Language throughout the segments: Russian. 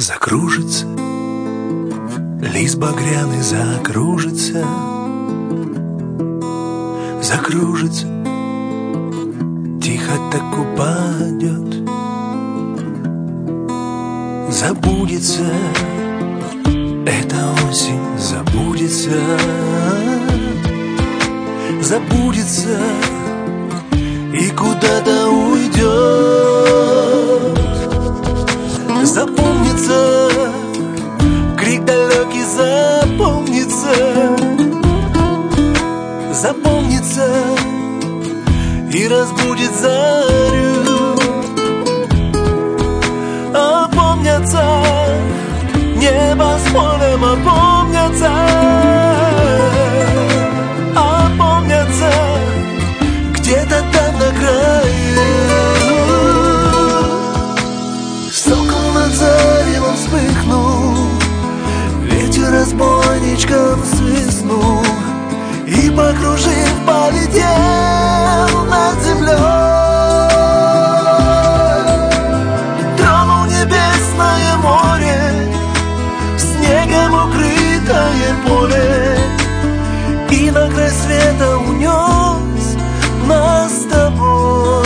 Закружится, лист багряный закружится, закружится, тихо так упадет, забудется, эта осень забудется, забудется и куда-то уйдет. Запомнится крик далекий, запомнится, запомнится и разбудит зарю. Опомнятся небо с полем, опомнятся, опомнятся где-то там на краю. Сокол над заревом вспыхнул, ветер разбойничком свистнул и, покружив, полетел над землей. Тронул небесное море, снегом укрытое поле, и на край света унес нас с тобой.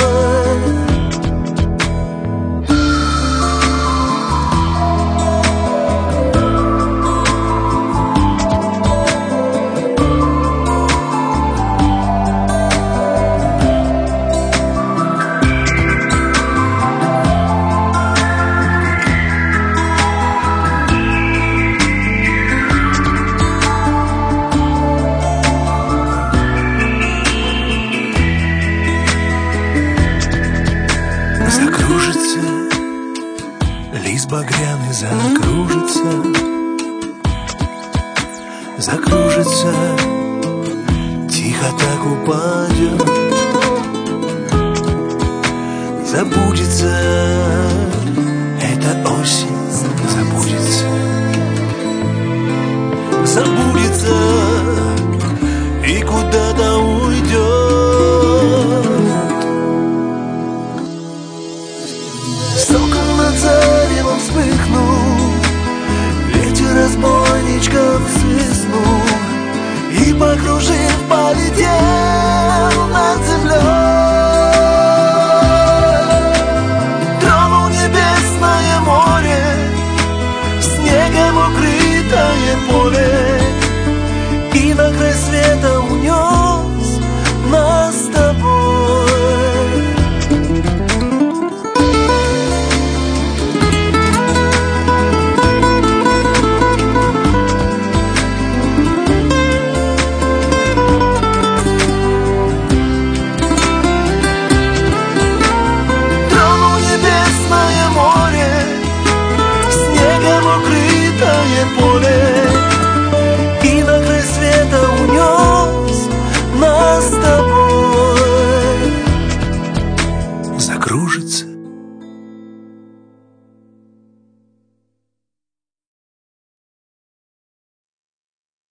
Закружится, лист багряный закружится, закружится, тихо так упадет, забудется, эта осень забудется, забудется и куда-то уйдет. Сокол над заревом вспыхнул, ветер разбойничком свистнул и, покружив, полетел над землей. Тронул небесное море, снегом укрытое поле, и на край света унес нас с тобой. Поле,